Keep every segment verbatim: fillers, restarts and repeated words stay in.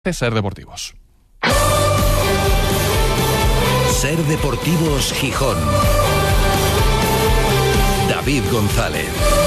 Ser Deportivos. Ser Deportivos Gijón. David González.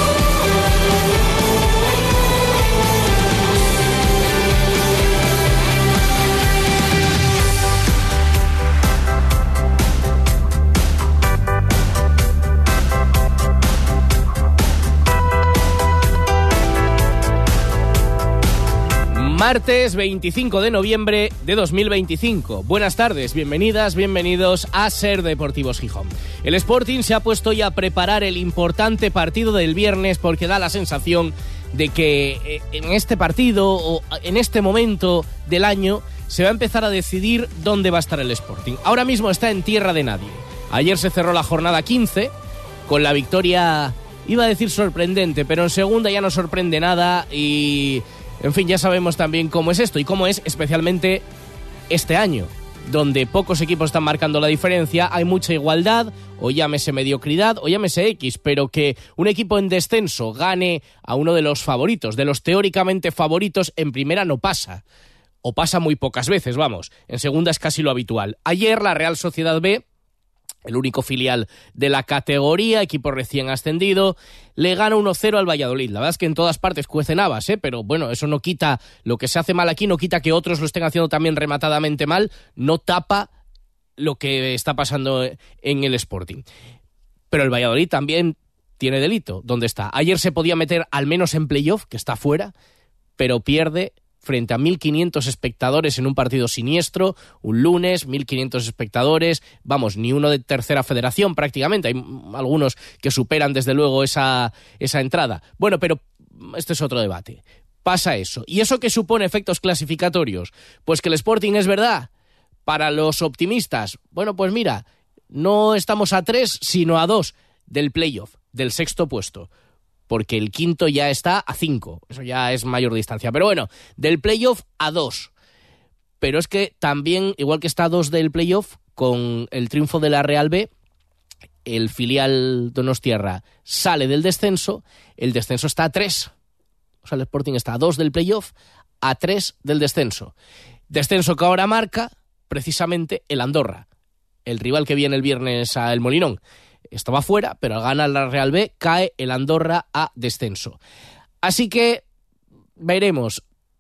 Martes veinticinco de noviembre de dos mil veinticinco. Buenas tardes, bienvenidas, bienvenidos a Ser Deportivos Gijón. El Sporting se ha puesto ya a preparar el importante partido del viernes porque da la sensación de que en este partido o en este momento del año se va a empezar a decidir dónde va a estar el Sporting. Ahora mismo está en tierra de nadie. Ayer se cerró la jornada quince con la victoria, iba a decir sorprendente, pero en segunda ya no sorprende nada y... En fin, ya sabemos también cómo es esto y cómo es especialmente este año, donde pocos equipos están marcando la diferencia, hay mucha igualdad, o llámese mediocridad, o llámese X, pero que un equipo en descenso gane a uno de los favoritos, de los teóricamente favoritos, en primera no pasa, o pasa muy pocas veces, vamos, en segunda es casi lo habitual. Ayer la Real Sociedad B, el único filial de la categoría, equipo recién ascendido, le gana uno cero al Valladolid. La verdad es que en todas partes cuecen habas, ¿eh? Pero bueno, eso no quita, lo que se hace mal aquí no quita que otros lo estén haciendo también rematadamente mal, no tapa lo que está pasando en el Sporting. Pero el Valladolid también tiene delito. ¿Dónde está? Ayer se podía meter al menos en playoff, que está fuera, pero pierde frente a mil quinientos espectadores en un partido siniestro, un lunes, mil quinientos espectadores, vamos, ni uno de tercera federación prácticamente, hay algunos que superan desde luego esa, esa entrada. Bueno, pero este es otro debate. Pasa eso. ¿Y eso qué supone efectos clasificatorios? Pues que el Sporting es verdad, para los optimistas, bueno, pues mira, no estamos a tres, sino a dos del playoff, del sexto puesto, porque el quinto ya está a cinco, eso ya es mayor distancia. Pero bueno, del playoff a dos. Pero es que también, igual que está a dos del playoff, con el triunfo de la Real B, el filial donostiarra sale del descenso, el descenso está a tres. O sea, el Sporting está a dos del playoff, a tres del descenso. Descenso que ahora marca precisamente el Andorra, el rival que viene el viernes al Molinón. Estaba fuera, pero al ganar la Real B cae el Andorra a descenso. Así que veremos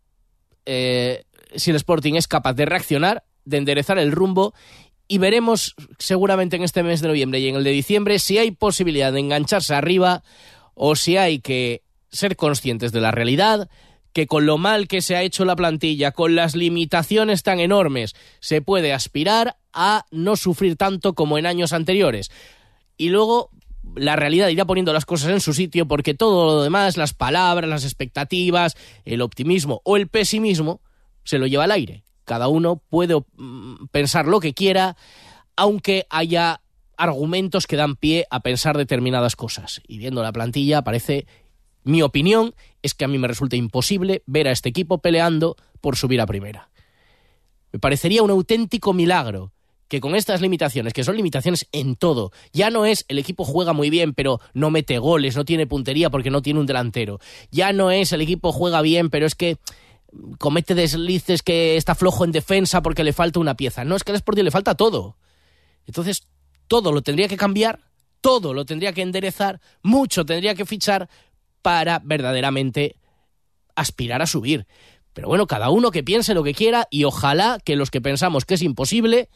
eh, si el Sporting es capaz de reaccionar, de enderezar el rumbo y veremos seguramente en este mes de noviembre y en el de diciembre si hay posibilidad de engancharse arriba o si hay que ser conscientes de la realidad, que con lo mal que se ha hecho la plantilla, con las limitaciones tan enormes, se puede aspirar a no sufrir tanto como en años anteriores. Y luego la realidad irá poniendo las cosas en su sitio porque todo lo demás, las palabras, las expectativas, el optimismo o el pesimismo, se lo lleva al aire. Cada uno puede pensar lo que quiera, aunque haya argumentos que dan pie a pensar determinadas cosas. Y viendo la plantilla parece, mi opinión es que a mí me resulta imposible ver a este equipo peleando por subir a primera. Me parecería un auténtico milagro que con estas limitaciones, que son limitaciones en todo, ya no es el equipo juega muy bien pero no mete goles, no tiene puntería porque no tiene un delantero, ya no es el equipo juega bien pero es que comete deslices, que está flojo en defensa porque le falta una pieza, no, es que al Sporting le falta todo. Entonces todo lo tendría que cambiar, todo lo tendría que enderezar, mucho tendría que fichar para verdaderamente aspirar a subir. Pero bueno, cada uno que piense lo que quiera y ojalá que los que pensamos que es imposible,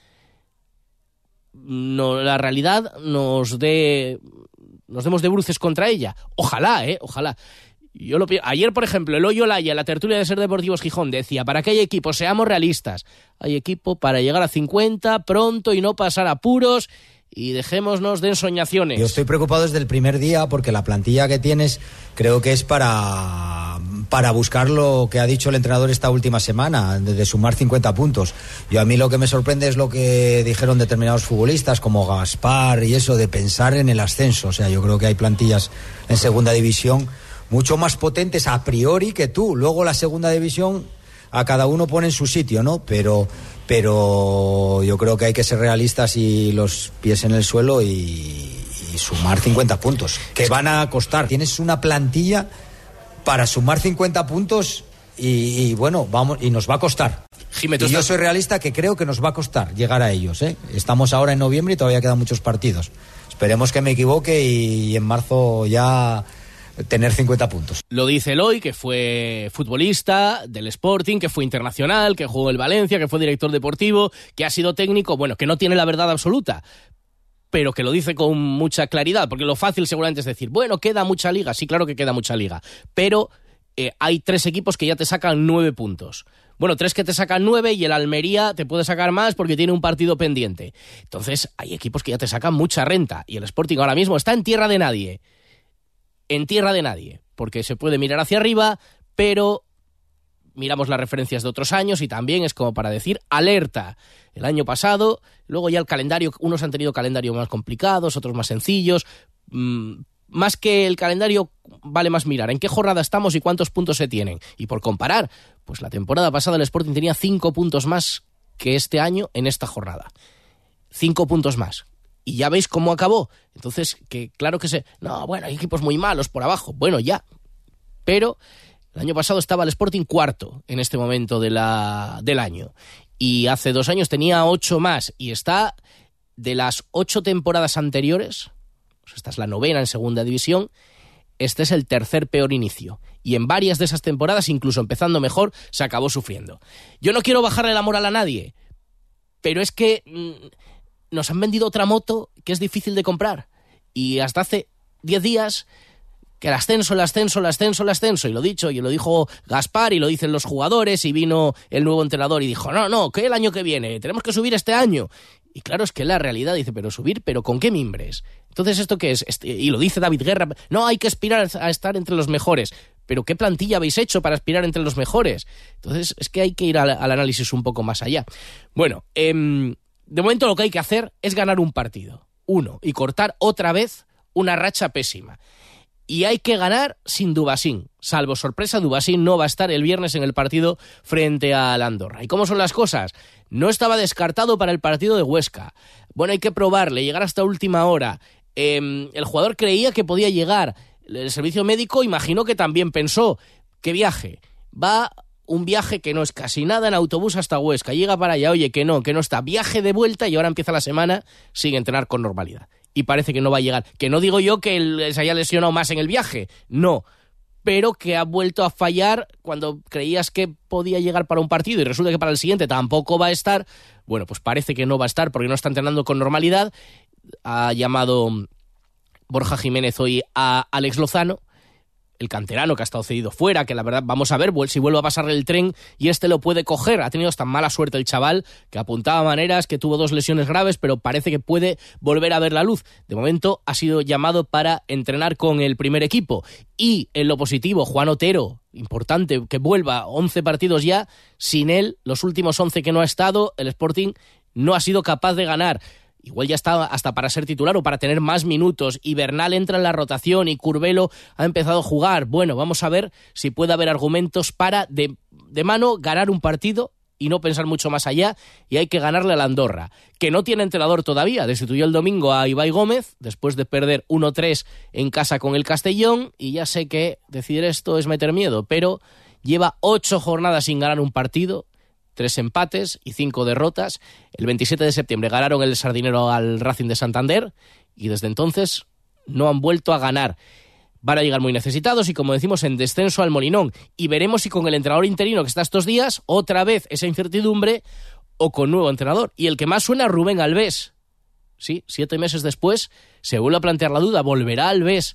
no, la realidad nos dé, nos demos de bruces contra ella. Ojalá, eh, ojalá. Yo lo Ayer, por ejemplo, Eloy Olaya, la tertulia de Ser Deportivos Gijón, decía, para que haya equipo, seamos realistas. Hay equipo para llegar a cincuenta pronto y no pasar apuros y dejémonos de ensoñaciones. Yo estoy preocupado desde el primer día porque la plantilla que tienes creo que es para, para buscar lo que ha dicho el entrenador esta última semana, de, de sumar cincuenta puntos. Yo a mí lo que me sorprende es lo que dijeron determinados futbolistas como Gaspar y eso, de pensar en el ascenso. O sea, yo creo que hay plantillas en segunda división mucho más potentes a priori que tú. Luego la segunda división a cada uno pone en su sitio, ¿no? Pero... pero yo creo que hay que ser realistas y los pies en el suelo y, y sumar cincuenta puntos, que van a costar. Tienes una plantilla para sumar cincuenta puntos y, y bueno, vamos, y nos va a costar. Jimé, y estás... yo soy realista que creo que nos va a costar llegar a ellos, ¿eh? Estamos ahora en noviembre y todavía quedan muchos partidos. Esperemos que me equivoque y, y en marzo ya tener cincuenta puntos. Lo dice Eloy, que fue futbolista del Sporting, que fue internacional, que jugó el Valencia, que fue director deportivo, que ha sido técnico, bueno, que no tiene la verdad absoluta, pero que lo dice con mucha claridad, porque lo fácil seguramente es decir, bueno, queda mucha liga, sí, claro que queda mucha liga, pero eh, hay tres equipos que ya te sacan nueve puntos. Bueno, tres que te sacan nueve y el Almería te puede sacar más porque tiene un partido pendiente. Entonces, hay equipos que ya te sacan mucha renta y el Sporting ahora mismo está en tierra de nadie. En tierra de nadie, porque se puede mirar hacia arriba, pero miramos las referencias de otros años y también es como para decir alerta. El año pasado, luego ya el calendario, unos han tenido calendarios más complicados, otros más sencillos. Mmm, más que el calendario, vale más mirar en qué jornada estamos y cuántos puntos se tienen. Y por comparar, pues la temporada pasada el Sporting tenía cinco puntos más que este año en esta jornada. Cinco puntos más. Y ya veis cómo acabó. Entonces, que claro que se... No, bueno, hay equipos muy malos por abajo. Bueno, ya. Pero el año pasado estaba el Sporting cuarto en este momento de la, del año. Y hace dos años tenía ocho más. Y está de las ocho temporadas anteriores... Esta es la novena en segunda división. Este es el tercer peor inicio. Y en varias de esas temporadas, incluso empezando mejor, se acabó sufriendo. Yo no quiero bajarle la moral a nadie, pero es que mmm, nos han vendido otra moto que es difícil de comprar. Y hasta hace diez días que el ascenso, el ascenso, el ascenso, el ascenso. Y lo dicho, y lo dijo Gaspar y lo dicen los jugadores y vino el nuevo entrenador y dijo, no, no, que el año que viene, tenemos que subir este año. Y claro, es que la realidad dice, pero subir, ¿pero con qué mimbres? Entonces, ¿esto qué es? Y lo dice David Guerra, no, hay que aspirar a estar entre los mejores. ¿Pero qué plantilla habéis hecho para aspirar entre los mejores? Entonces, es que hay que ir al, al análisis un poco más allá. Bueno, eh, de momento lo que hay que hacer es ganar un partido, uno, y cortar otra vez una racha pésima. Y hay que ganar sin Dubasín. Salvo sorpresa, Dubasín no va a estar el viernes en el partido frente al Andorra. ¿Y cómo son las cosas? No estaba descartado para el partido de Huesca. Bueno, hay que probarle, llegar hasta última hora. Eh, el jugador creía que podía llegar. El servicio médico imaginó que también pensó, ¿qué viaje? Va un viaje que no es casi nada en autobús hasta Huesca. Llega para allá, oye, que no, que no está. Viaje de vuelta y ahora empieza la semana sin entrenar con normalidad. Y parece que no va a llegar. Que no digo yo que él se haya lesionado más en el viaje, no, pero que ha vuelto a fallar cuando creías que podía llegar para un partido y resulta que para el siguiente tampoco va a estar. Bueno, pues parece que no va a estar porque no está entrenando con normalidad. Ha llamado Borja Jiménez hoy a Alex Lozano, el canterano que ha estado cedido fuera, que la verdad vamos a ver si vuelve a pasarle el tren y este lo puede coger. Ha tenido hasta mala suerte el chaval, que apuntaba maneras, que tuvo dos lesiones graves, pero parece que puede volver a ver la luz. De momento ha sido llamado para entrenar con el primer equipo. Y en lo positivo, Juan Otero, importante que vuelva, once partidos ya. Sin él, los últimos once que no ha estado, el Sporting no ha sido capaz de ganar. Igual ya está hasta para ser titular o para tener más minutos, y Bernal entra en la rotación y Curvelo ha empezado a jugar. Bueno, vamos a ver si puede haber argumentos para de, de mano ganar un partido y no pensar mucho más allá, y hay que ganarle a la Andorra, que no tiene entrenador todavía. Destituyó el domingo a Ibai Gómez después de perder uno tres en casa con el Castellón, y ya sé que decir esto es meter miedo, pero lleva ocho jornadas sin ganar un partido, tres empates y cinco derrotas. El veintisiete de septiembre ganaron el Sardinero al Racing de Santander y desde entonces no han vuelto a ganar. Van a llegar muy necesitados y, como decimos, en descenso al Molinón. Y veremos si con el entrenador interino que está estos días, otra vez esa incertidumbre, o con nuevo entrenador. Y el que más suena, Rubén Albés. Sí, siete meses después se vuelve a plantear la duda. ¿Volverá Albés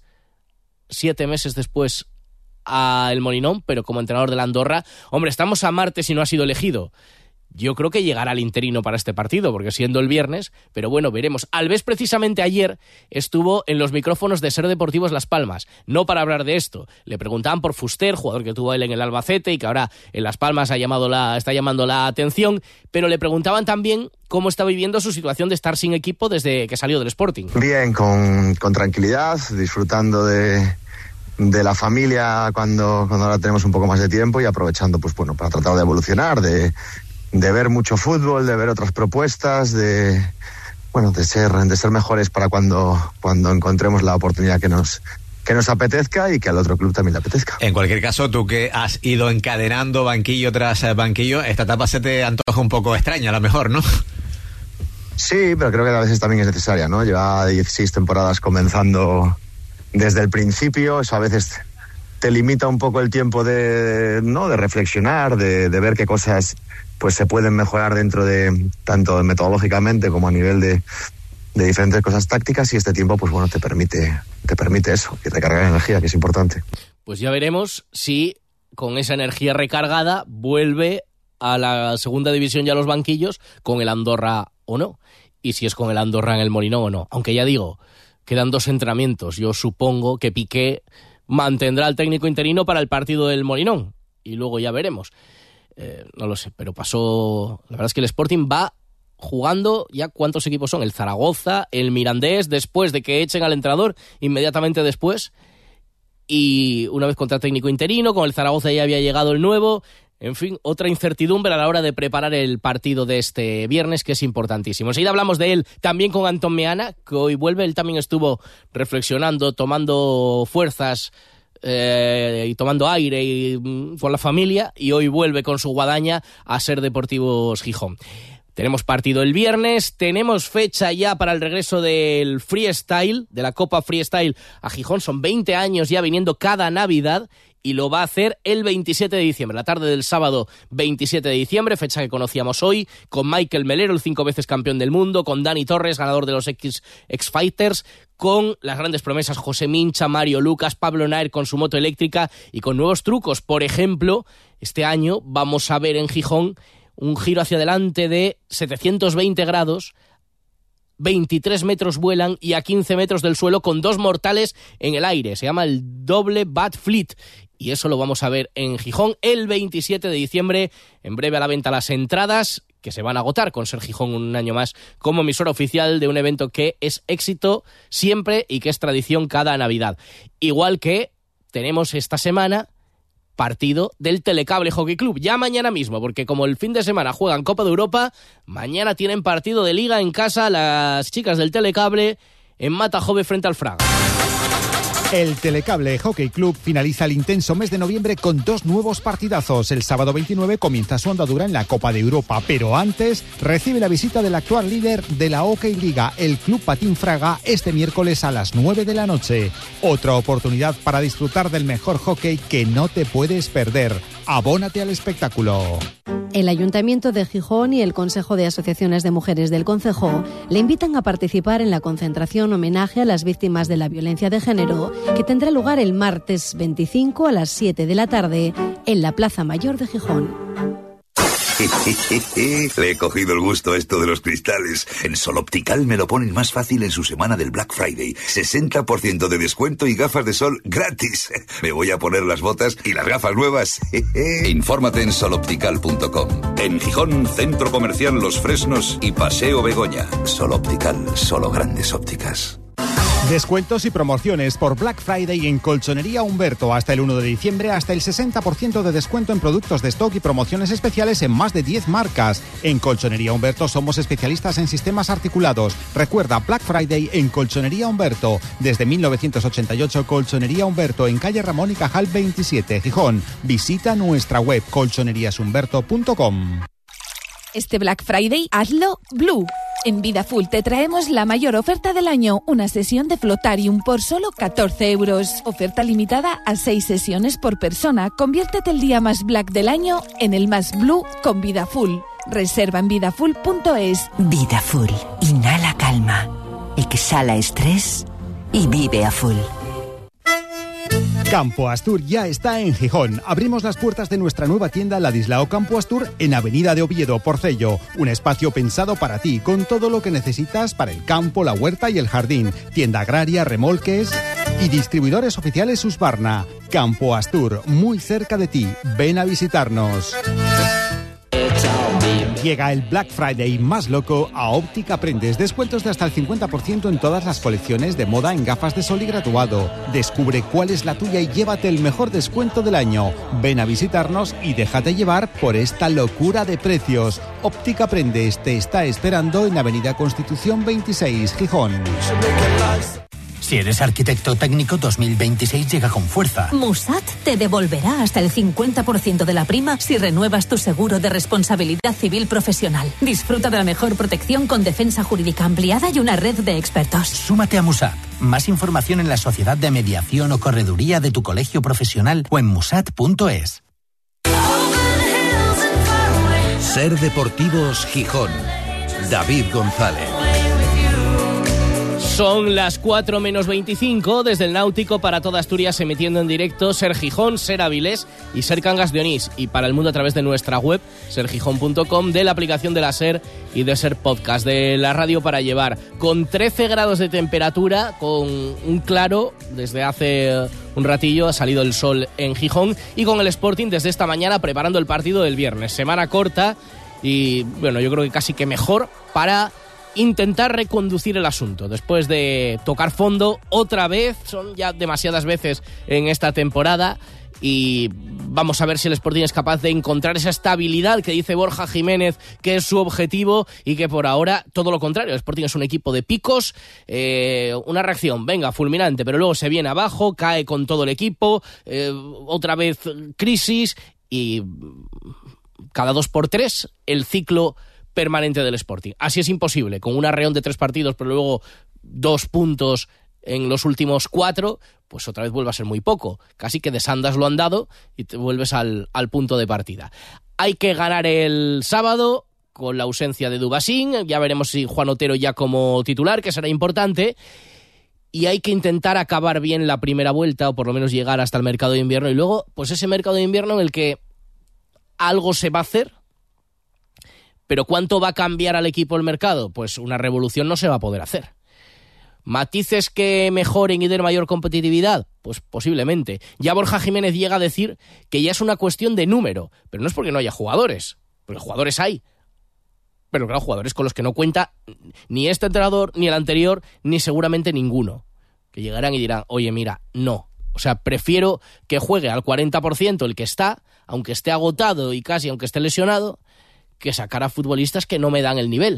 siete meses después a el Molinón, pero como entrenador de la Andorra? Hombre, estamos a martes y no ha sido elegido. Yo creo que llegará el interino para este partido, porque siendo el viernes, pero bueno, veremos. Albés precisamente ayer estuvo en los micrófonos de Ser Deportivos Las Palmas, no para hablar de esto. Le preguntaban por Fuster, jugador que tuvo él en el Albacete y que ahora en Las Palmas ha llamado la, está llamando la atención, pero le preguntaban también cómo está viviendo su situación de estar sin equipo desde que salió del Sporting. Bien, con, con tranquilidad, disfrutando de... de la familia cuando, cuando ahora tenemos un poco más de tiempo, y aprovechando pues bueno para tratar de evolucionar, de, de ver mucho fútbol, de ver otras propuestas, de bueno de ser de ser mejores para cuando cuando encontremos la oportunidad que nos que nos apetezca y que al otro club también le apetezca. En cualquier caso, tú que has ido encadenando banquillo tras banquillo, esta etapa se te antoja un poco extraña, a lo mejor, ¿no? Sí, pero creo que a veces también es necesaria, ¿no? Lleva dieciséis temporadas comenzando desde el principio, eso a veces te limita un poco el tiempo de, ¿no? de reflexionar, de, de ver qué cosas pues se pueden mejorar dentro de, tanto metodológicamente como a nivel de, de diferentes cosas tácticas, y este tiempo pues bueno te permite, te permite eso, y recargar energía, que es importante. Pues ya veremos si con esa energía recargada vuelve a la segunda división y a los banquillos con el Andorra o no, y si es con el Andorra en el Molinón o no, aunque ya digo, quedan dos entrenamientos. Yo supongo que Piqué mantendrá al técnico interino para el partido del Molinón y luego ya veremos. Eh, no lo sé, pero pasó... La verdad es que el Sporting va jugando ya, ¿cuántos equipos son? El Zaragoza, el Mirandés, después de que echen al entrenador, inmediatamente después, y una vez contra técnico interino, con el Zaragoza ya había llegado el nuevo. En fin, otra incertidumbre a la hora de preparar el partido de este viernes, que es importantísimo. Enseguida hablamos de él también con Antón Meana, que hoy vuelve. Él también estuvo reflexionando, tomando fuerzas eh, y tomando aire y, mm, con la familia, y hoy vuelve con su guadaña a Ser Deportivos Gijón. Tenemos partido el viernes, tenemos fecha ya para el regreso del Freestyle, de la Copa Freestyle a Gijón. Son veinte años ya viniendo cada Navidad, y lo va a hacer el veintisiete de diciembre, la tarde del sábado veintisiete de diciembre, fecha que conocíamos hoy, con Michael Melero, el cinco veces campeón del mundo, con Dani Torres, ganador de los X, X-Fighters, con las grandes promesas José Mincha, Mario Lucas, Pablo Naer con su moto eléctrica, y con nuevos trucos. Por ejemplo, este año vamos a ver en Gijón un giro hacia adelante de setecientos veinte grados, veintitrés metros vuelan y a quince metros del suelo, con dos mortales en el aire. Se llama el doble Bat Fleet, y eso lo vamos a ver en Gijón el veintisiete de diciembre. En breve a la venta las entradas, que se van a agotar, con Ser Gijón un año más como emisora oficial de un evento que es éxito siempre y que es tradición cada Navidad. Igual que tenemos esta semana partido del Telecable Hockey Club, ya mañana mismo, porque como el fin de semana juegan Copa de Europa, mañana tienen partido de Liga en casa las chicas del Telecable en Matajove frente al Fraga. El Telecable Hockey Club finaliza el intenso mes de noviembre con dos nuevos partidazos. El sábado veintinueve comienza su andadura en la Copa de Europa, pero antes recibe la visita del actual líder de la Hockey Liga, el Club Patín Fraga, este miércoles a las nueve de la noche. Otra oportunidad para disfrutar del mejor hockey que no te puedes perder. Abónate al espectáculo. El Ayuntamiento de Gijón y el Consejo de Asociaciones de Mujeres del Concejo le invitan a participar en la concentración homenaje a las víctimas de la violencia de género, que tendrá lugar el martes veinticinco a las siete de la tarde en la Plaza Mayor de Gijón. Le he cogido el gusto a esto de los cristales. En Sol Optical me lo ponen más fácil en su semana del Black Friday. sesenta por ciento de descuento y gafas de sol gratis. Me voy a poner las botas y las gafas nuevas. Infórmate en sol optical punto com. En Gijón, Centro Comercial Los Fresnos y Paseo Begoña. Sol Optical, solo grandes ópticas. Descuentos y promociones por Black Friday en Colchonería Humberto. Hasta el uno de diciembre, hasta el sesenta por ciento de descuento en productos de stock y promociones especiales en más de diez marcas. En Colchonería Humberto somos especialistas en sistemas articulados. Recuerda, Black Friday en Colchonería Humberto. Desde mil novecientos ochenta y ocho, Colchonería Humberto, en calle Ramón y Cajal veintisiete, Gijón. Visita nuestra web colchonerías humberto punto com. Este Black Friday, hazlo Blue. En Vida Full te traemos la mayor oferta del año, una sesión de Flotarium por solo catorce euros. Oferta limitada a seis sesiones por persona. Conviértete el día más black del año en el más blue con Vida Full. Reserva en vida full punto es. Vida Full. Inhala calma, exhala estrés y vive a full. Campo Astur ya está en Gijón. Abrimos las puertas de nuestra nueva tienda Ladislao Campo Astur en Avenida de Oviedo, Porcello. Un espacio pensado para ti, con todo lo que necesitas para el campo, la huerta y el jardín. Tienda agraria, remolques y distribuidores oficiales Husqvarna. Campo Astur, muy cerca de ti. Ven a visitarnos. Llega el Black Friday más loco a Óptica Prendes. Descuentos de hasta el cincuenta por ciento en todas las colecciones de moda en gafas de sol y graduado. Descubre cuál es la tuya y llévate el mejor descuento del año. Ven a visitarnos y déjate llevar por esta locura de precios. Óptica Prendes te está esperando en Avenida Constitución veintiséis, Gijón. Si eres arquitecto técnico, dos mil veintiséis llega con fuerza. Musat te devolverá hasta el cincuenta por ciento de la prima si renuevas tu seguro de responsabilidad civil profesional. Disfruta de la mejor protección con defensa jurídica ampliada y una red de expertos. Súmate a Musat. Más información en la sociedad de mediación o correduría de tu colegio profesional o en musat punto es. Ser Deportivos Gijón. David González. Son las cuatro menos veinticinco desde el Náutico para toda Asturias, emitiendo en directo Ser Gijón, Ser Avilés y Ser Cangas de Onís, y para el mundo a través de nuestra web ser gijón punto com, de la aplicación de la Ser y de Ser Podcast, de la radio para llevar, con trece grados de temperatura, con un claro desde hace un ratillo, ha salido el sol en Gijón, y con el Sporting desde esta mañana preparando el partido del viernes. Semana corta y bueno, yo creo que casi que mejor para intentar reconducir el asunto después de tocar fondo otra vez. Son ya demasiadas veces en esta temporada y vamos a ver si el Sporting es capaz de encontrar esa estabilidad que dice Borja Jiménez que es su objetivo, y que por ahora todo lo contrario. El Sporting es un equipo de picos, eh, una reacción, venga, fulminante, pero luego se viene abajo, cae con todo el equipo, eh, otra vez crisis, y cada dos por tres el ciclo permanente del Sporting. Así es imposible, con un arreón de tres partidos, pero luego dos puntos en los últimos cuatro, pues otra vez vuelve a ser muy poco. Casi que desandas lo andado y te vuelves al, al punto de partida. Hay que ganar el sábado con la ausencia de Dubasín. Ya veremos si Juan Otero ya como titular, que será importante. Y hay que intentar acabar bien la primera vuelta, o por lo menos llegar hasta el mercado de invierno. Y luego, pues ese mercado de invierno en el que algo se va a hacer. ¿Pero cuánto va a cambiar al equipo el mercado? Pues una revolución no se va a poder hacer. ¿Matices que mejoren y den mayor competitividad? Pues posiblemente. Ya Borja Jiménez llega a decir que ya es una cuestión de número, pero no es porque no haya jugadores, porque jugadores hay. Pero claro, jugadores con los que no cuenta ni este entrenador, ni el anterior, ni seguramente ninguno. Que llegarán y dirán, oye, mira, no. O sea, prefiero que juegue al cuarenta por ciento el que está, aunque esté agotado y casi aunque esté lesionado, que sacar a futbolistas que no me dan el nivel.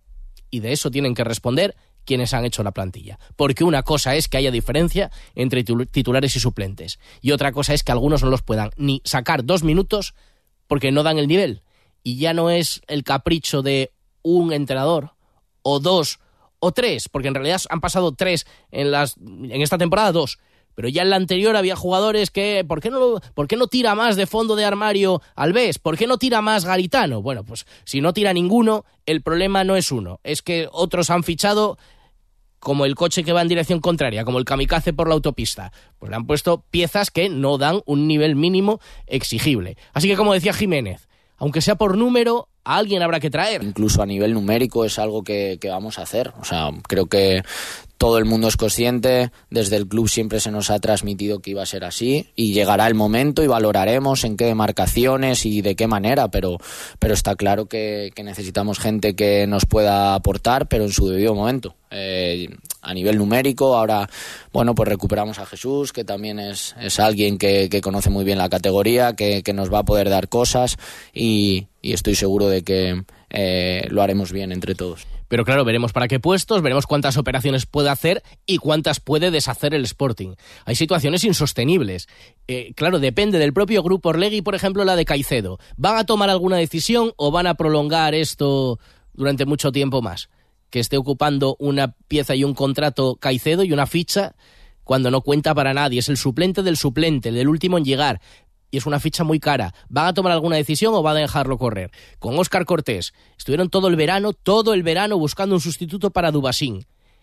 Y de eso tienen que responder quienes han hecho la plantilla. Porque una cosa es que haya diferencia entre titulares y suplentes, y otra cosa es que algunos no los puedan ni sacar dos minutos porque no dan el nivel. Y ya no es el capricho de un entrenador, o dos, o tres, porque en realidad han pasado tres en, las, en esta temporada, dos. Pero ya en la anterior había jugadores que... ¿Por qué no, por qué no tira más de fondo de armario Alves? ¿Por qué no tira más Garitano? Bueno, pues si no tira ninguno, el problema no es uno. Es que otros han fichado como el coche que va en dirección contraria, como el kamikaze por la autopista. Pues le han puesto piezas que no dan un nivel mínimo exigible. Así que, como decía Jiménez, aunque sea por número, a alguien habrá que traer. Incluso a nivel numérico es algo que, que vamos a hacer. O sea, creo que todo el mundo es consciente, desde el club siempre se nos ha transmitido que iba a ser así, y llegará el momento y valoraremos en qué demarcaciones y de qué manera, pero, pero está claro que, que necesitamos gente que nos pueda aportar, pero en su debido momento. Eh, a nivel numérico, ahora, bueno, pues recuperamos a Jesús, que también es, es alguien que, que conoce muy bien la categoría, que, que nos va a poder dar cosas, y, y estoy seguro de que eh, lo haremos bien entre todos. Pero claro, veremos para qué puestos, veremos cuántas operaciones puede hacer y cuántas puede deshacer el Sporting. Hay situaciones insostenibles. Eh, claro, depende del propio grupo Orlegui, por ejemplo, la de Caicedo. ¿Van a tomar alguna decisión o van a prolongar esto durante mucho tiempo más? Que esté ocupando una pieza y un contrato Caicedo y una ficha cuando no cuenta para nadie. Es el suplente del suplente, el del último en llegar. Y es una ficha muy cara. ¿Van a tomar alguna decisión o van a dejarlo correr? Con Óscar Cortés estuvieron todo el verano, todo el verano buscando un sustituto para Dubasín.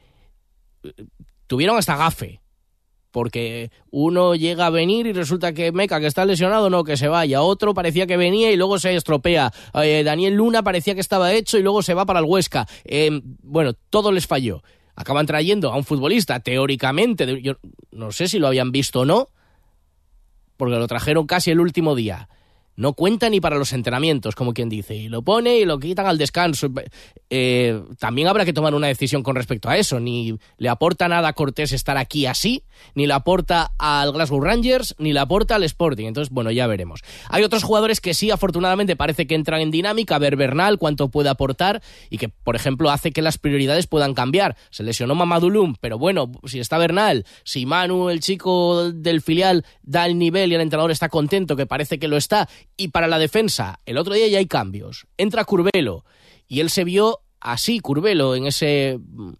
Tuvieron hasta gafe, porque uno llega a venir y resulta que Meca, que está lesionado, no, que se vaya. Otro parecía que venía y luego se estropea. Eh, Daniel Luna parecía que estaba hecho y luego se va para el Huesca. Eh, bueno, todo les falló. Acaban trayendo a un futbolista, teóricamente, yo no sé si lo habían visto o no, porque lo trajeron casi el último día, no cuenta ni para los entrenamientos, como quien dice, y lo pone y lo quitan al descanso. Eh, también habrá que tomar una decisión con respecto a eso. Ni le aporta nada a Cortés estar aquí así, ni le aporta al Glasgow Rangers, ni le aporta al Sporting. Entonces, bueno, ya veremos. Hay otros jugadores que sí, afortunadamente, parece que entran en dinámica. A ver Bernal cuánto puede aportar y que, por ejemplo, hace que las prioridades puedan cambiar. Se lesionó Mamadou Loum, pero bueno, si está Bernal, si Manu, el chico del filial, da el nivel y el entrenador está contento, que parece que lo está. Y para la defensa, el otro día ya hay cambios. Entra Curbelo y él se vio así, Curbelo, en ese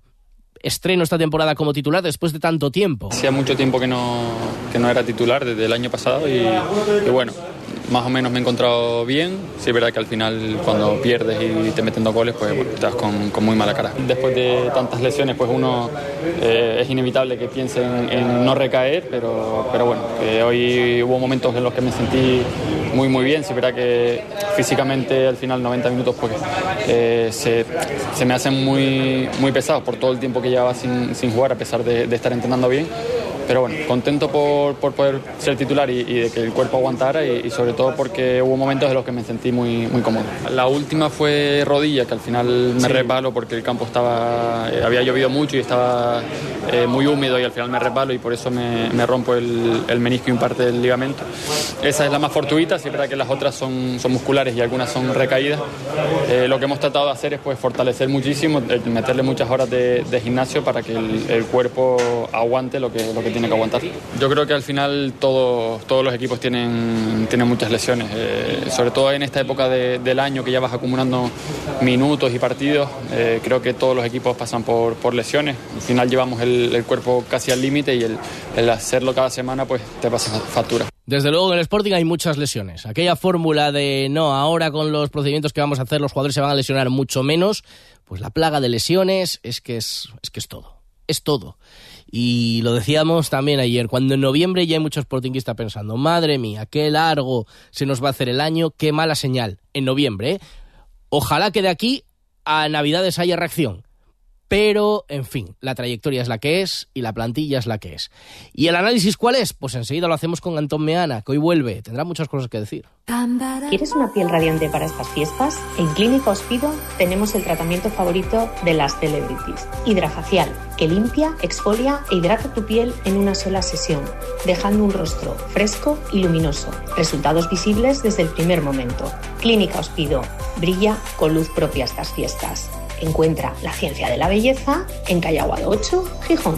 estreno esta temporada como titular después de tanto tiempo. Hacía mucho tiempo que no, que no era titular, desde el año pasado, y, y bueno, más o menos me he encontrado bien. Sí, es verdad que al final cuando pierdes y te meten dos goles, pues bueno, te das con, con muy mala cara. Después de tantas lesiones, pues uno eh, es inevitable que piense en, en no recaer, pero, pero bueno, eh, hoy hubo momentos en los que me sentí muy muy bien. Sí, es verdad que físicamente al final noventa minutos pues eh, se, se me hacen muy, muy pesados por todo el tiempo que llevaba sin, sin jugar, a pesar de, de estar entrenando bien. Pero bueno, contento por, por poder ser titular y, y de que el cuerpo aguantara, y, y sobre todo porque hubo momentos en los que me sentí muy, muy cómodo. La última fue rodilla, que al final me sí. resbalo porque el campo estaba, eh, había llovido mucho y estaba eh, muy húmedo, y al final me resbalo y por eso me, me rompo el, el menisco y un parte del ligamento. Esa es la más fortuita, sí es verdad que las otras son, son musculares y algunas son recaídas. Eh, lo que hemos tratado de hacer es pues fortalecer muchísimo, meterle muchas horas de, de gimnasio para que el, el cuerpo aguante lo que, lo que tiene que aguantar. Yo creo que al final todo, todos los equipos tienen, tienen muchas lesiones, eh, sobre todo en esta época de, del año que ya vas acumulando minutos y partidos. Eh, creo que todos los equipos pasan por, por lesiones. Al final llevamos el, el cuerpo casi al límite, y el, el hacerlo cada semana pues te pasa factura. Desde luego en el Sporting hay muchas lesiones. Aquella fórmula de no, ahora con los procedimientos que vamos a hacer los jugadores se van a lesionar mucho menos, pues la plaga de lesiones es que es, es que es todo, es todo. Y lo decíamos también ayer, cuando en noviembre ya hay muchos sportinguistas pensando, madre mía, qué largo se nos va a hacer el año, qué mala señal. En noviembre, ¿eh? Ojalá que de aquí a Navidades haya reacción. Pero, en fin, la trayectoria es la que es y la plantilla es la que es. ¿Y el análisis cuál es? Pues enseguida lo hacemos con Antón Meana, que hoy vuelve. Tendrá muchas cosas que decir. ¿Quieres una piel radiante para estas fiestas? En Clínica Hospido tenemos el tratamiento favorito de las celebrities. Hidrafacial, que limpia, exfolia e hidrata tu piel en una sola sesión, dejando un rostro fresco y luminoso. Resultados visibles desde el primer momento. Clínica Hospido. Brilla con luz propia estas fiestas. Encuentra la ciencia de la belleza en Calle Aguado ocho, Gijón.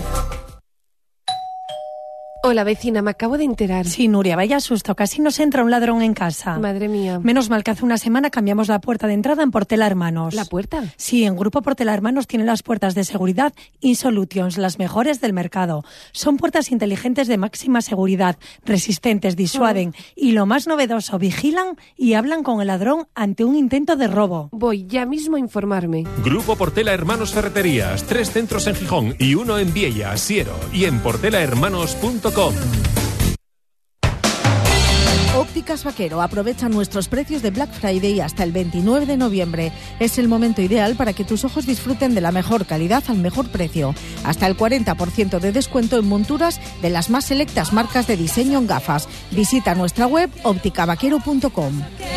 Hola, vecina, me acabo de enterar. Sí, Nuria, vaya susto, casi nos entra un ladrón en casa. Madre mía. Menos mal que hace una semana cambiamos la puerta de entrada en Portela Hermanos. ¿La puerta? Sí, en Grupo Portela Hermanos tienen las puertas de seguridad InSolutions, las mejores del mercado. Son puertas inteligentes de máxima seguridad, resistentes, disuaden oh. y lo más novedoso, vigilan y hablan con el ladrón ante un intento de robo. Voy ya mismo a informarme. Grupo Portela Hermanos Ferreterías, tres centros en Gijón y uno en Viella, Siero, y en portela hermanos punto com. Ópticas Vaquero aprovecha nuestros precios de Black Friday hasta el veintinueve de noviembre. Es el momento ideal para que tus ojos disfruten de la mejor calidad al mejor precio. Hasta el cuarenta por ciento de descuento en monturas de las más selectas marcas de diseño en gafas. Visita nuestra web óptica vaquero punto com.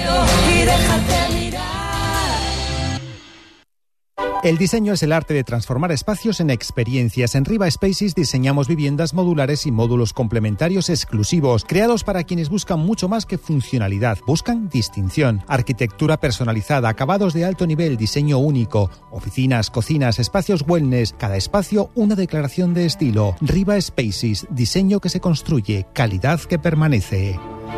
El diseño es el arte de transformar espacios en experiencias. En Riva Spaces diseñamos viviendas modulares y módulos complementarios exclusivos, creados para quienes buscan mucho más que funcionalidad. Buscan distinción, arquitectura personalizada, acabados de alto nivel, diseño único, oficinas, cocinas, espacios wellness, cada espacio una declaración de estilo. Riva Spaces, diseño que se construye, calidad que permanece.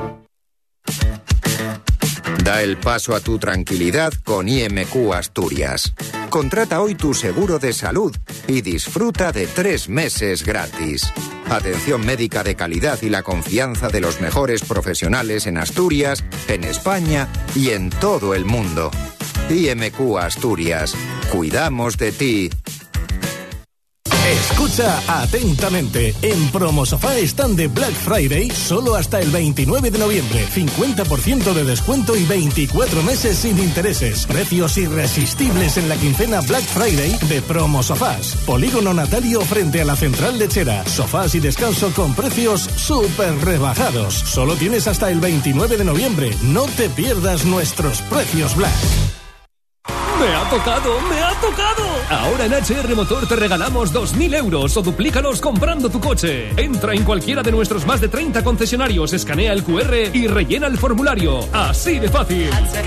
Da el paso a tu tranquilidad con I M Q Asturias. Contrata hoy tu seguro de salud y disfruta de tres meses gratis. Atención médica de calidad y la confianza de los mejores profesionales en Asturias, en España y en todo el mundo. I M Q Asturias. Cuidamos de ti. Escucha Escucha atentamente. En Promosofá están de Black Friday solo hasta el veintinueve de noviembre. cincuenta por ciento de descuento y veinticuatro meses sin intereses. Precios irresistibles en la quincena Black Friday de Promosofás. Polígono Natalio frente a la Central Lechera. Sofás y descanso con precios súper rebajados. Solo tienes hasta el veintinueve de noviembre. No te pierdas nuestros precios Black. ¡Me ha tocado! ¡Me ha tocado! Ahora en H R Motor te regalamos dos mil euros o duplícalos comprando tu coche. Entra en cualquiera de nuestros más de treinta concesionarios, escanea el cu erre y rellena el formulario. Así de fácil.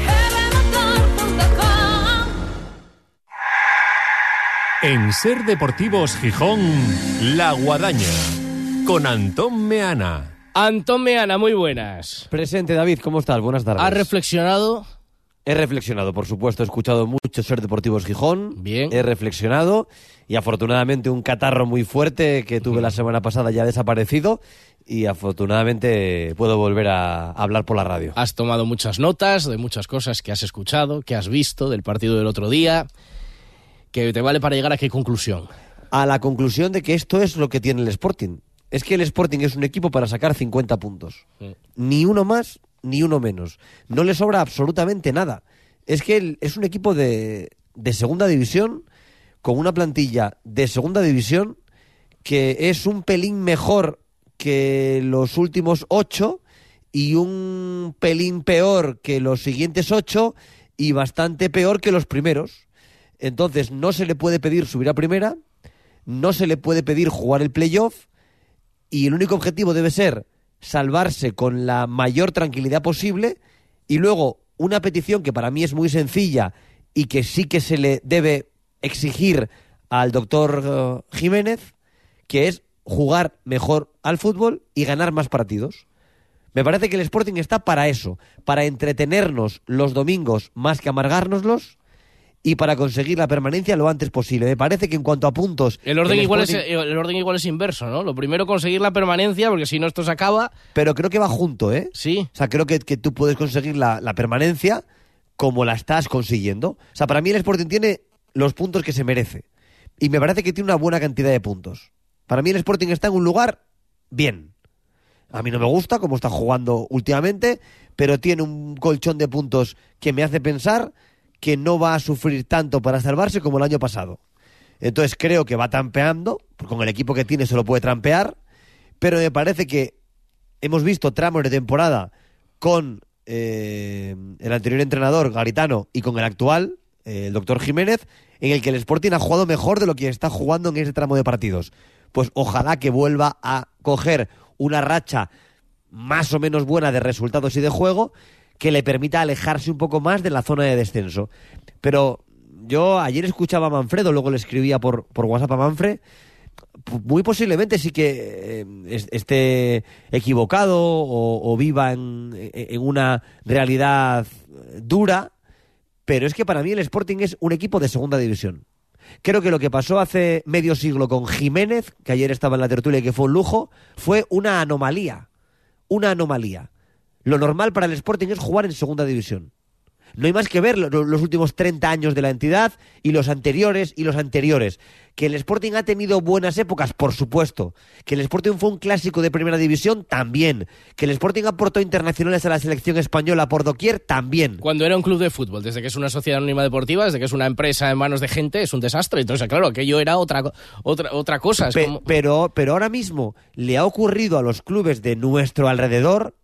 En Ser Deportivos Gijón, La Guadaña, con Antón Meana. Antón Meana, muy buenas. Presente, David, ¿cómo estás? Buenas tardes. ¿Has reflexionado? He reflexionado, por supuesto, he escuchado mucho Ser Deportivos Gijón. Bien. He reflexionado y afortunadamente un catarro muy fuerte que tuve la semana pasada ya ha desaparecido y afortunadamente puedo volver a hablar por la radio. Has tomado muchas notas de muchas cosas que has escuchado, que has visto del partido del otro día, que te vale para llegar a qué conclusión. A la conclusión de que esto es lo que tiene el Sporting. Es que el Sporting es un equipo para sacar cincuenta puntos. Sí. Ni uno más ni uno menos. No le sobra absolutamente nada. Es que el, es un equipo de, de segunda división con una plantilla de segunda división que es un pelín mejor que los últimos ocho y un pelín peor que los siguientes ocho y bastante peor que los primeros. Entonces no se le puede pedir subir a primera, no se le puede pedir jugar el playoff y el único objetivo debe ser salvarse con la mayor tranquilidad posible y luego una petición que para mí es muy sencilla y que sí que se le debe exigir al doctor uh, Jiménez, que es jugar mejor al fútbol y ganar más partidos. Me parece que el Sporting está para eso, para entretenernos los domingos más que amargárnoslos y para conseguir la permanencia lo antes posible. Me parece que en cuanto a puntos... El orden, el igual, Sporting... es, el orden igual es inverso, ¿no? Lo primero conseguir la permanencia, porque si no esto se acaba... Pero creo que va junto, ¿eh? Sí. O sea, creo que, que tú puedes conseguir la, la permanencia como la estás consiguiendo. O sea, para mí el Sporting tiene los puntos que se merece. Y me parece que tiene una buena cantidad de puntos. Para mí el Sporting está en un lugar bien. A mí no me gusta cómo está jugando últimamente, pero tiene un colchón de puntos que me hace pensar que no va a sufrir tanto para salvarse como el año pasado. Entonces creo que va trampeando, porque con el equipo que tiene se lo puede trampear, pero me parece que hemos visto tramos de temporada con eh, el anterior entrenador Garitano y con el actual, eh, el doctor Jiménez, en el que el Sporting ha jugado mejor de lo que está jugando en ese tramo de partidos. Pues ojalá que vuelva a coger una racha más o menos buena de resultados y de juego que le permita alejarse un poco más de la zona de descenso. Pero yo ayer escuchaba a Manfredo, luego le escribía por, por WhatsApp a Manfred, muy posiblemente sí que eh, esté equivocado o, o viva en, en una realidad dura, pero es que para mí el Sporting es un equipo de segunda división. Creo que lo que pasó hace medio siglo con Jiménez, que ayer estaba en la tertulia y que fue un lujo, fue una anomalía. Una anomalía. Lo normal para el Sporting es jugar en segunda división. No hay más que ver los últimos treinta años de la entidad y los anteriores y los anteriores. Que el Sporting ha tenido buenas épocas, por supuesto. Que el Sporting fue un clásico de primera división, también. Que el Sporting aportó internacionales a la selección española por doquier, también. Cuando era un club de fútbol, desde que es una sociedad anónima deportiva, desde que es una empresa en manos de gente, es un desastre. Entonces, claro, aquello era otra, otra, otra cosa. Es Pe- como... pero, pero ahora mismo le ha ocurrido a los clubes de nuestro alrededor,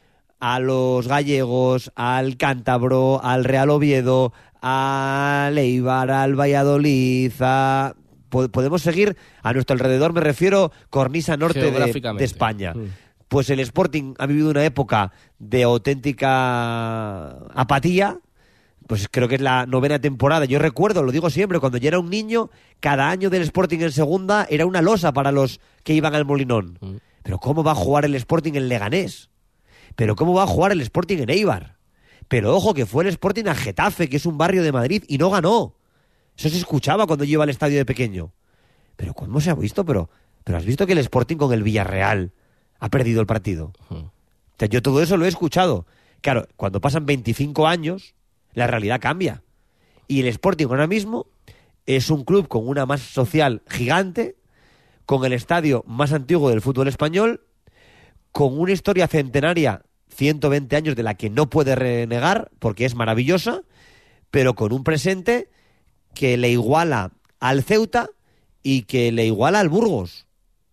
a los gallegos, al Cántabro, al Real Oviedo, al Eibar, al Valladolid, a... podemos seguir a nuestro alrededor, me refiero cornisa norte de, de España. Mm. Pues el Sporting ha vivido una época de auténtica apatía, pues creo que es la novena temporada. Yo recuerdo, lo digo siempre, cuando yo era un niño, cada año del Sporting en segunda era una losa para los que iban al Molinón. Mm. Pero ¿cómo va a jugar el Sporting en Leganés? Pero ¿cómo va a jugar el Sporting en Eibar? Pero ojo, que fue el Sporting a Getafe, que es un barrio de Madrid, y no ganó. Eso se escuchaba cuando yo iba al estadio de pequeño. Pero ¿cómo se ha visto? Pero, pero ¿has visto que el Sporting con el Villarreal ha perdido el partido? Uh-huh. O sea, yo todo eso lo he escuchado. Claro, cuando pasan veinticinco años, la realidad cambia. Y el Sporting ahora mismo es un club con una masa social gigante, con el estadio más antiguo del fútbol español, con una historia centenaria, ciento veinte años, de la que no puede renegar, porque es maravillosa, pero con un presente que le iguala al Ceuta y que le iguala al Burgos,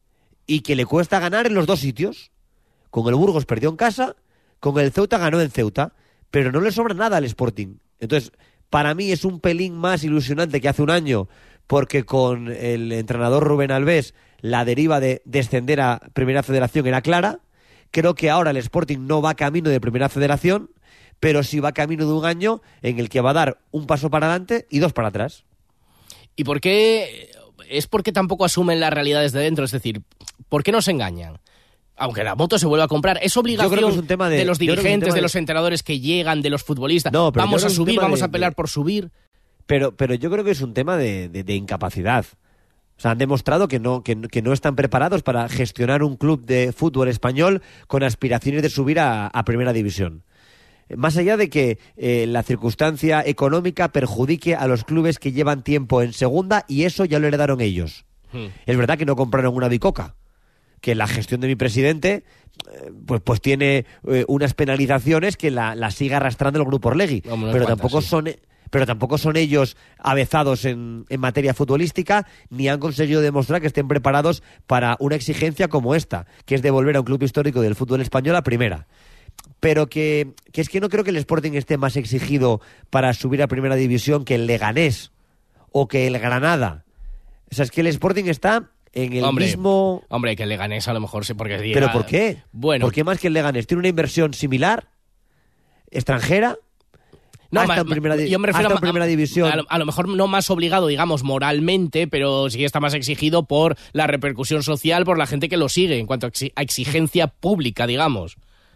y que le cuesta ganar en los dos sitios. Con el Burgos perdió en casa, con el Ceuta ganó en Ceuta, pero no le sobra nada al Sporting. Entonces, para mí es un pelín más ilusionante que hace un año, porque con el entrenador Rubén Albés la deriva de descender a Primera Federación era clara. Creo que ahora el Sporting no va camino de Primera Federación, pero sí va camino de un año en el que va a dar un paso para adelante y dos para atrás. ¿Y por qué? Es porque tampoco asumen las realidades de dentro, es decir, ¿por qué nos engañan? Aunque la moto se vuelva a comprar, es obligación que es un tema de, de los dirigentes, de, de los entrenadores que llegan, de los futbolistas. No, vamos a subir, vamos de, a pelear de... por subir. Pero, pero yo creo que es un tema de, de, de incapacidad. O sea, han demostrado que no, que, que no están preparados para gestionar un club de fútbol español con aspiraciones de subir a, a Primera División. Más allá de que eh, la circunstancia económica perjudique a los clubes que llevan tiempo en segunda, y eso ya lo heredaron ellos. Hmm. Es verdad que no compraron una bicoca, que la gestión de mi presidente eh, pues, pues tiene eh, unas penalizaciones que la, la sigue arrastrando el Grupo Orlegui, no, pero tampoco sí. son... pero tampoco son ellos avezados en, en materia futbolística, ni han conseguido demostrar que estén preparados para una exigencia como esta, que es devolver a un club histórico del fútbol español a Primera. Pero que, que es que no creo que el Sporting esté más exigido para subir a Primera División que el Leganés o que el Granada. O sea, es que el Sporting está en el hombre, mismo... Hombre, que el Leganés a lo mejor sí, porque... Diga... ¿Pero por qué? Bueno. ¿Por qué más que el Leganés? ¿Tiene una inversión similar? ¿Extranjera? No, hasta ma, en primera, yo me refiero hasta a, en primera división. A lo, a lo mejor no más obligado, digamos, moralmente, pero sí está más exigido por la repercusión social, por la gente que lo sigue, en cuanto a exigencia pública, digamos.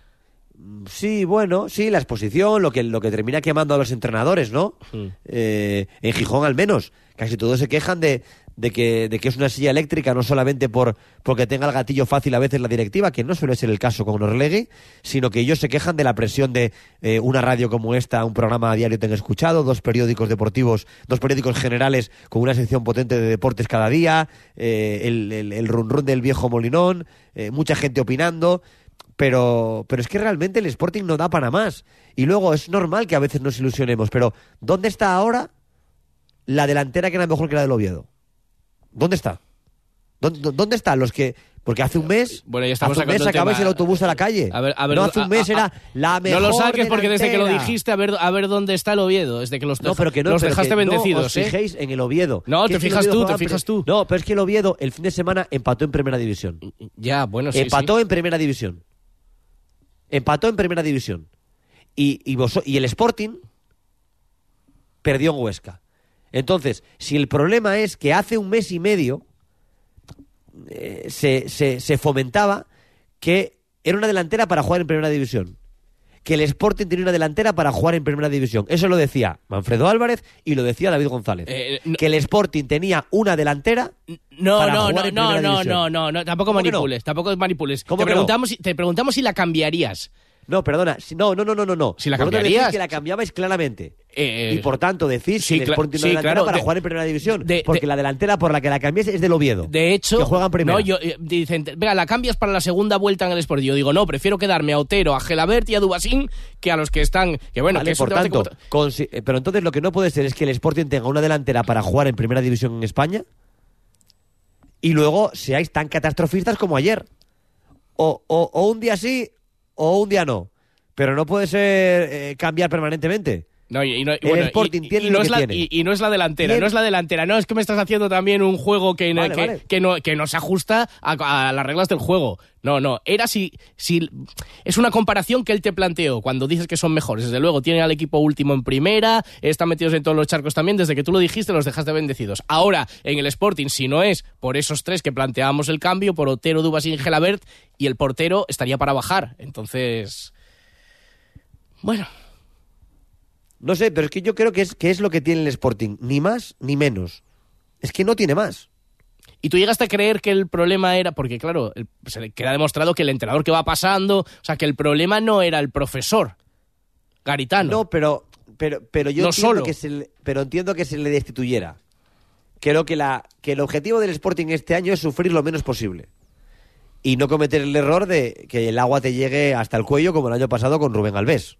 Sí, bueno, sí, la exposición, lo que, lo que termina quemando a los entrenadores, ¿no? Hmm. Eh, en Gijón al menos. Casi todos se quejan de, de, que, de que es una silla eléctrica, no solamente por porque tenga el gatillo fácil a veces la directiva, que no suele ser el caso con Orlegui, sino que ellos se quejan de la presión de eh, una radio como esta, un programa a diario tengo escuchado, dos periódicos deportivos, dos periódicos generales con una sección potente de deportes cada día, eh, el, el, el run run del viejo Molinón, eh, mucha gente opinando... Pero, pero es que realmente el Sporting no da para más. Y luego es normal que a veces nos ilusionemos, pero ¿dónde está ahora la delantera que era mejor que la del Oviedo? ¿Dónde está? ¿Dónde, dónde están los que...? Porque hace un mes, bueno, ya estamos hace un mes sacabais el autobús a la calle. A ver, a ver, no, hace un mes a, a, era la mejor No lo saques porque delantera. desde que lo dijiste, a ver, a ver dónde está el Oviedo. Desde que los, no, pero que no, los pero dejaste que bendecidos, no os ¿eh? fijéis en el Oviedo. No, te fijas tú, te fijas tú. No, pero es que el Oviedo el fin de semana empató en Primera División. Ya, bueno, sí, Empató sí. en Primera División. Empató en Primera División. Y, y, vos, y el Sporting perdió en Huesca. Entonces, si el problema es que hace un mes y medio eh, se, se, se fomentaba que era una delantera para jugar en Primera División, que el Sporting tenía una delantera para jugar en Primera División. Eso lo decía Manfredo Álvarez y lo decía David González. Eh, no, que el Sporting tenía una delantera no, para no, jugar no, en no, Primera no, División. no, no, no, tampoco manipules, no? tampoco manipules. ¿Cómo te, que preguntamos, no? si, te preguntamos si la cambiarías. No, perdona, no, no, no, no, no, no. Si la Vosotros cambiarías, decís que la cambiabais claramente. Eh, y por tanto decís sí, que el Sporting sí, no delantera claro, para de, jugar en Primera División, de, porque de, la delantera por la que la cambiéis es del Oviedo. De hecho, que juega en Primera. No, yo, dicen, venga, la cambias para la segunda vuelta en el Sporting. Yo digo, no, prefiero quedarme a Otero, a Gelabert y a Dubasín que a los que están, que bueno, vale, que por tanto, como... pero entonces lo que no puede ser es que el Sporting tenga una delantera para jugar en Primera División en España y luego seáis tan catastrofistas como ayer. O, o, o un día sí o un día no. Pero no puede ser eh, cambiar permanentemente. No, y, y no, y el bueno, Sporting y, tiene y no lo es que la, tiene. Y, y no es la delantera, ¿Tiene? no es la delantera. No, es que me estás haciendo también un juego que, vale, que, vale. que, no, que no se ajusta a, a las reglas del juego. No, no, era si, si... Es una comparación que él te planteó cuando dices que son mejores. Desde luego, tienen al equipo último en primera, están metidos en todos los charcos también. Desde que tú lo dijiste, los dejaste bendecidos. Ahora, en el Sporting, si no es por esos tres que planteábamos el cambio, por Otero, Dubasín y Gelabert, y el portero estaría para bajar. Entonces... Bueno... No sé, pero es que yo creo que es, que es lo que tiene el Sporting. Ni más ni menos. Es que no tiene más. Y tú llegaste a creer que el problema era... Porque, claro, el, se queda demostrado que el entrenador que va pasando... O sea, que el problema no era el profesor Garitano. No, pero, pero, pero yo no entiendo, solo. Que se le, pero entiendo que se le destituyera. creo que, la, que el objetivo del Sporting este año es sufrir lo menos posible. Y no cometer el error de que el agua te llegue hasta el cuello, como el año pasado con Rubén Alves.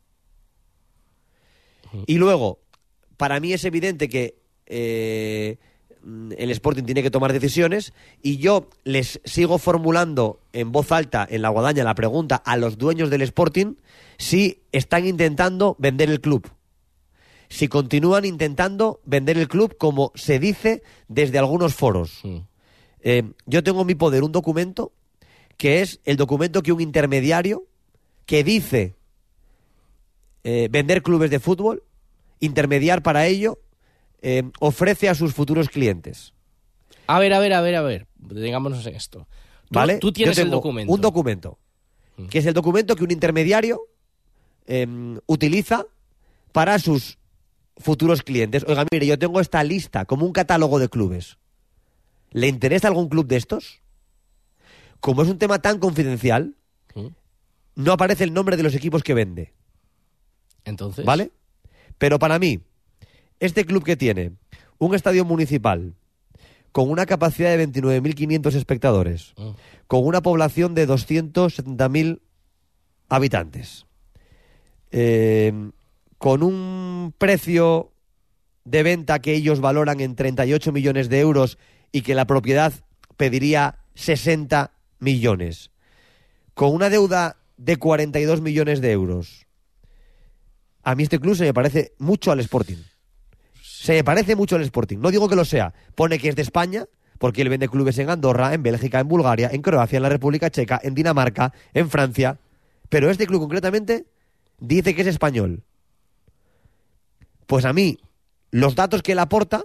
Uh-huh. Y luego, para mí es evidente que eh, el Sporting tiene que tomar decisiones, y yo les sigo formulando en voz alta en la guadaña la pregunta a los dueños del Sporting si están intentando vender el club. Si continúan intentando vender el club, como se dice desde algunos foros. Uh-huh. Eh, yo tengo en mi poder un documento que es el documento que un intermediario que dice eh, vender clubes de fútbol, intermediar para ello, eh, ofrece a sus futuros clientes. A ver, a ver, a ver, a ver, detengámonos en esto. ¿Tú, ¿Vale? Tú tienes Yo el tengo documento. Un documento, que es el documento que un intermediario eh, utiliza para sus futuros clientes. Oiga, mire, yo tengo esta lista como un catálogo de clubes. ¿Le interesa algún club de estos? Como es un tema tan confidencial, ¿Mm? no aparece el nombre de los equipos que vende. Entonces, ¿vale? Pero para mí, este club que tiene un estadio municipal con una capacidad de veintinueve mil quinientos espectadores, ¿Mm? con una población de doscientos setenta mil habitantes, eh, con un precio de venta que ellos valoran en treinta y ocho millones de euros y que la propiedad pediría sesenta millones, con una deuda de cuarenta y dos millones de euros. A mí este club se me parece mucho al Sporting. Se me parece mucho al Sporting. No digo que lo sea. Pone que es de España, porque él vende clubes en Andorra, en Bélgica, en Bulgaria, en Croacia, en la República Checa, en Dinamarca, en Francia. Pero este club concretamente dice que es español. Pues a mí, los datos que él aporta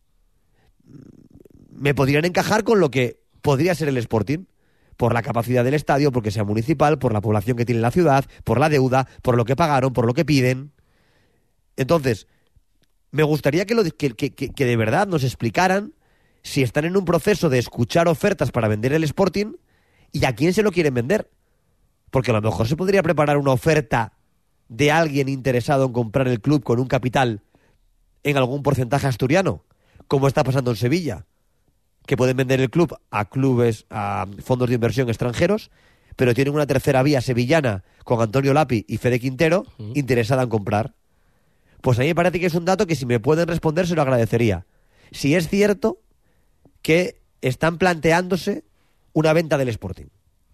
me podrían encajar con lo que podría ser el Sporting, por la capacidad del estadio, porque sea municipal, por la población que tiene la ciudad, por la deuda, por lo que pagaron, por lo que piden. Entonces, me gustaría que, lo, que, que, que de verdad nos explicaran si están en un proceso de escuchar ofertas para vender el Sporting y a quién se lo quieren vender. Porque a lo mejor se podría preparar una oferta de alguien interesado en comprar el club con un capital en algún porcentaje asturiano, como está pasando en Sevilla, que pueden vender el club a clubes, a fondos de inversión extranjeros, pero tienen una tercera vía sevillana con Antonio Lapi y Fede Quintero uh-huh. interesada en comprar. Pues a mí me parece que es un dato que si me pueden responder se lo agradecería. Si es cierto que están planteándose una venta del Sporting.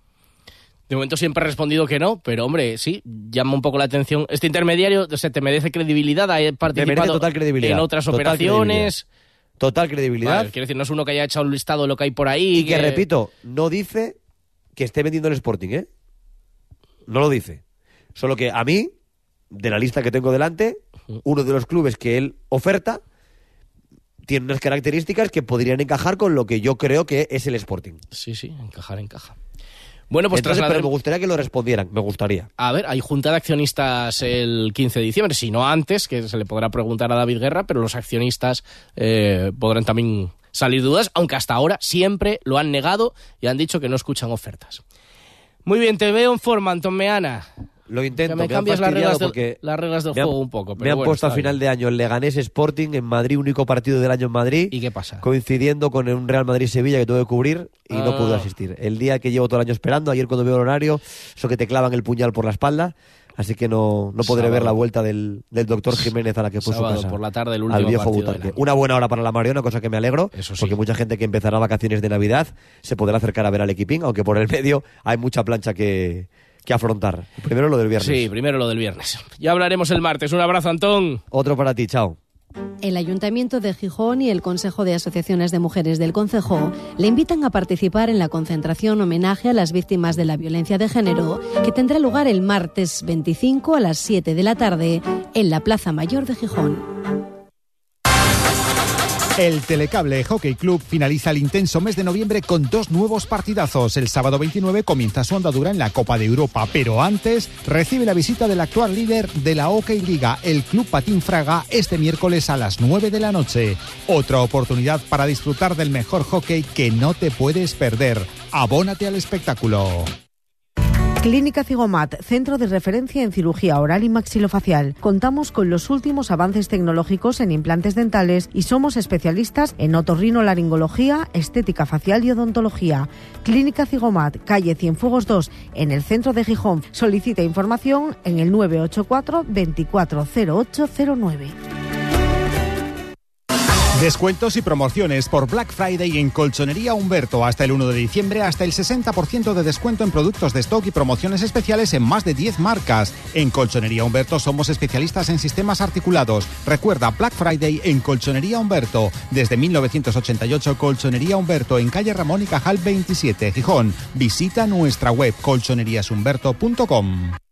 De momento siempre he respondido que no, pero hombre, sí, llama un poco la atención. Este intermediario se te merece credibilidad, ha participado total credibilidad. en otras total operaciones... Credibilidad. Total credibilidad. Vale, quiero decir, no es uno que haya echado un listado de lo que hay por ahí. Y que, que, repito, no dice que esté vendiendo el Sporting, ¿eh? No lo dice. Solo que a mí, de la lista que tengo delante, uh-huh. uno de los clubes que él oferta tiene unas características que podrían encajar con lo que yo creo que es el Sporting. Sí, sí, encajar, encaja. Bueno, pues Entonces, trasladar... pero me gustaría que lo respondieran, me gustaría. A ver, hay junta de accionistas el quince de diciembre, si no antes, que se le podrá preguntar a David Guerra, pero los accionistas eh, podrán también salir dudas, aunque hasta ahora siempre lo han negado y han dicho que no escuchan ofertas. Muy bien, te veo en forma, Antón Meana. Lo intento, que me, me cambias las reglas, porque del, las reglas del me juego han, un poco. Pero me han bueno, puesto a final bien. de año el Leganés Sporting en Madrid, único partido del año en Madrid. ¿Y qué pasa? Coincidiendo con un Real Madrid-Sevilla que tuve que cubrir y ah. no pude asistir. El día que llevo todo el año esperando, ayer cuando veo el horario, eso que te clavan el puñal por la espalda, así que no, no podré Sábado. ver la vuelta del, del doctor Jiménez a la que fue Sábado su casa. por la tarde, el último al viejo partido Butarque. Una buena hora para la Mariona, cosa que me alegro, Eso sí. porque mucha gente que empezará vacaciones de Navidad se podrá acercar a ver al equipín, aunque por el medio hay mucha plancha que... que afrontar. Primero lo del viernes. Sí, primero lo del viernes. Ya hablaremos el martes. Un abrazo, Antón. Otro para ti, chao. El Ayuntamiento de Gijón y el Consejo de Asociaciones de Mujeres del Concejo le invitan a participar en la concentración homenaje a las víctimas de la violencia de género que tendrá lugar el martes veinticinco a las siete de la tarde en la Plaza Mayor de Gijón. El Telecable Hockey Club finaliza el intenso mes de noviembre con dos nuevos partidazos. El sábado veintinueve comienza su andadura en la Copa de Europa, pero antes recibe la visita del actual líder de la Hockey Liga, el Club Patín Fraga, este miércoles a las nueve de la noche. Otra oportunidad para disfrutar del mejor hockey que no te puedes perder. Abónate al espectáculo. Clínica Cigomat, centro de referencia en cirugía oral y maxilofacial. Contamos con los últimos avances tecnológicos en implantes dentales y somos especialistas en otorrinolaringología, estética facial y odontología. Clínica Cigomat, calle Cienfuegos dos, en el centro de Gijón. Solicita información en el nueve ocho cuatro, veinticuatro cero ocho cero nueve. Descuentos y promociones por Black Friday en Colchonería Humberto. Hasta el uno de diciembre, hasta el sesenta por ciento de descuento en productos de stock y promociones especiales en más de diez marcas. En Colchonería Humberto somos especialistas en sistemas articulados. Recuerda, Black Friday en Colchonería Humberto. Desde mil novecientos ochenta y ocho, Colchonería Humberto en calle Ramón y Cajal veintisiete, Gijón. Visita nuestra web colchonerías humberto punto com.